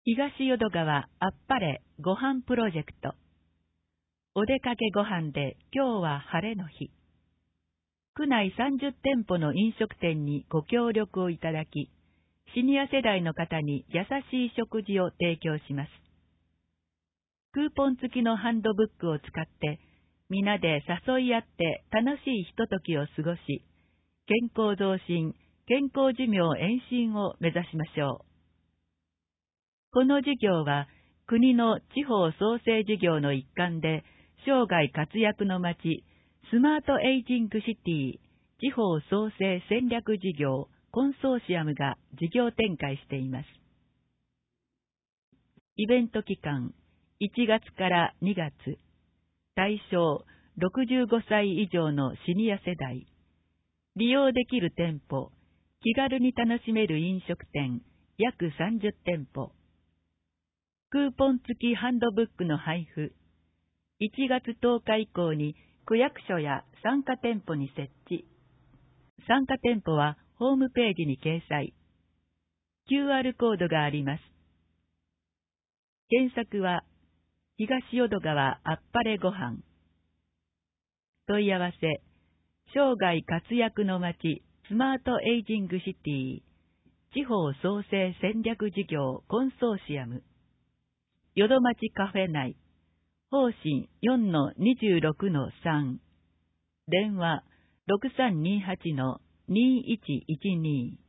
東淀川あっぱれご飯プロジェクト。お出かけご飯で今日は晴れの日。区内30店舗の飲食店にご協力をいただき、シニア世代の方に優しい食事を提供します。クーポン付きのハンドブックを使って、皆で誘い合って楽しいひとときを過ごし、健康増進、健康寿命延伸を目指しましょう。この事業は国の地方創生事業の一環で生涯活躍の街スマートエイジングシティ地方創生戦略事業コンソーシアムが事業展開しています。イベント期間1月から2月、対象65歳以上のシニア世代、利用できる店舗、気軽に楽しめる飲食店約30店舗、クーポン付きハンドブックの配布、1月10日以降に区役所や参加店舗に設置。参加店舗はホームページに掲載。QR コードがあります。検索は、東淀川あっぱれご飯。問い合わせ、生涯活躍の街スマートエイジングシティ地方創生戦略事業コンソーシアム。淀町カフェ内、方針 4-26-3、電話 6328-2112